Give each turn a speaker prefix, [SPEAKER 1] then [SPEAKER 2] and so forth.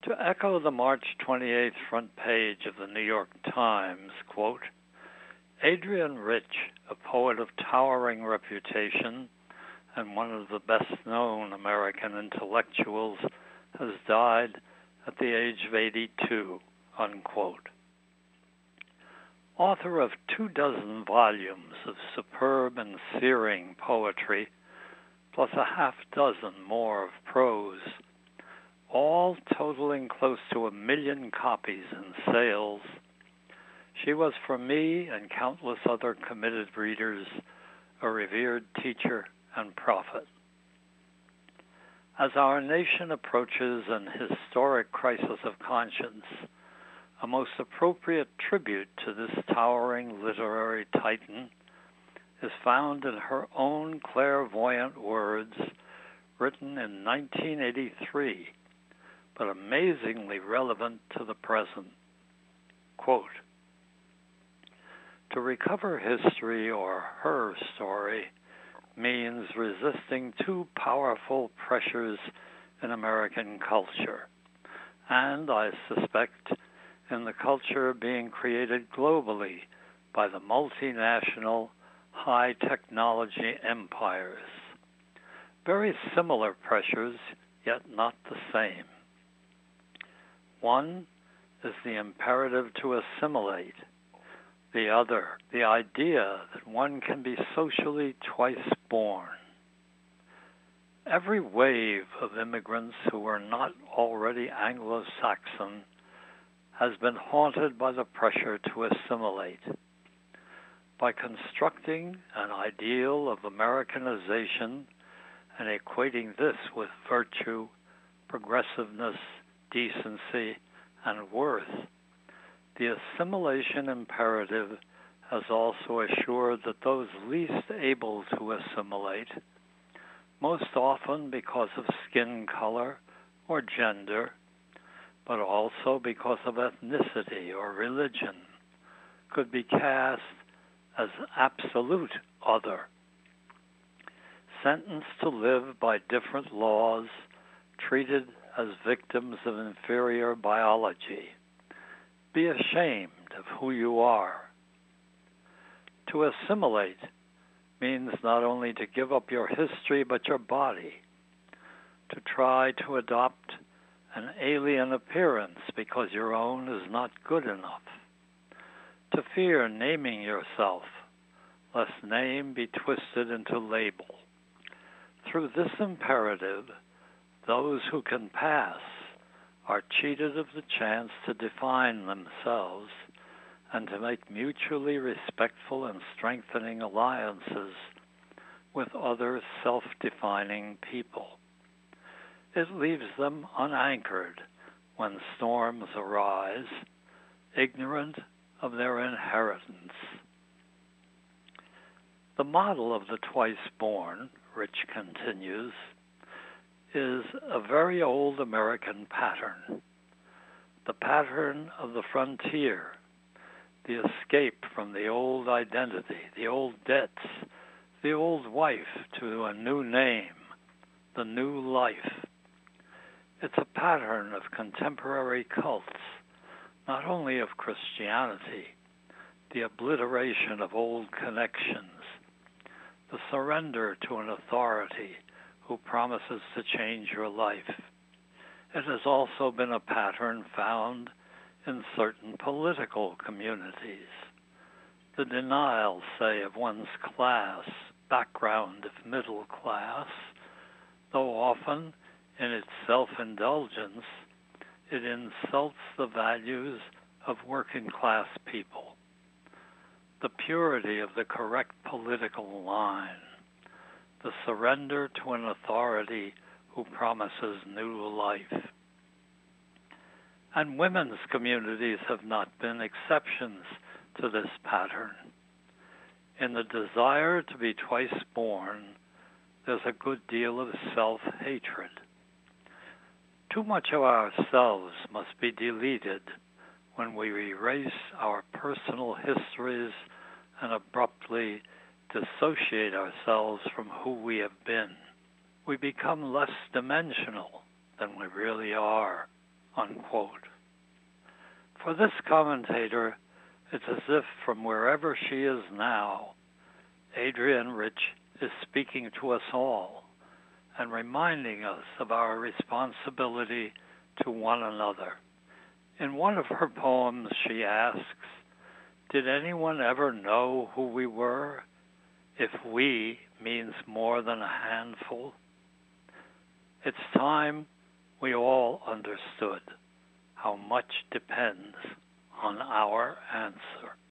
[SPEAKER 1] To echo the March 28th front page of the New York Times, quote, Adrienne Rich, a poet of towering reputation and one of the best-known American intellectuals, has died at the age of 82, unquote. Author of 24 volumes of superb and searing poetry, plus a half dozen more of prose, all totaling close to 1 million copies in sales, she was for me and countless other committed readers a revered teacher and prophet. As our nation approaches an historic crisis of conscience, a most appropriate tribute to this towering literary titan is found in her own clairvoyant words written in 1983, but amazingly relevant to the present. Quote, to recover history or her story means resisting two powerful pressures in American culture, and I suspect in the culture being created globally by the multinational high-technology empires. Very similar pressures, yet not the same. One is the imperative to assimilate. The other, the idea that one can be socially twice born. Every wave of immigrants who were not already Anglo-Saxon has been haunted by the pressure to assimilate. By constructing an ideal of Americanization and equating this with virtue, progressiveness, decency, and worth, the assimilation imperative has also assured that those least able to assimilate, most often because of skin color or gender, but also because of ethnicity or religion, could be cast as absolute other, sentenced to live by different laws, treated as victims of inferior biology. Be ashamed of who you are. To assimilate means not only to give up your history but your body, to try to adopt an alien appearance because your own is not good enough, to fear naming yourself, lest name be twisted into label. Through this imperative, those who can pass are cheated of the chance to define themselves and to make mutually respectful and strengthening alliances with other self-defining people. It leaves them unanchored when storms arise, ignorant of their inheritance. The model of the twice-born, Rich continues, is a very old American pattern, the pattern of the frontier, the escape from the old identity, the old debts, the old wife to a new name, the new life. It's a pattern of contemporary cults, not only of Christianity, the obliteration of old connections, the surrender to an authority who promises to change your life. It has also been a pattern found in certain political communities. The denial, say, of one's class, background if middle class, though often in its self-indulgence, it insults the values of working-class people. The purity of the correct political line, the surrender to an authority who promises new life. And women's communities have not been exceptions to this pattern. In the desire to be twice born, there's a good deal of self-hatred. Too much of ourselves must be deleted when we erase our personal histories and abruptly dissociate ourselves from who we have been. We become less dimensional than we really are, unquote. unquote. For this commentator, it's as if from wherever she is now, Adrienne Rich is speaking to us all and reminding us of our responsibility to one another. In one of her poems, she asks, "Did anyone ever know who we were, if we means more than a handful?" It's time we all understood how much depends on our answer.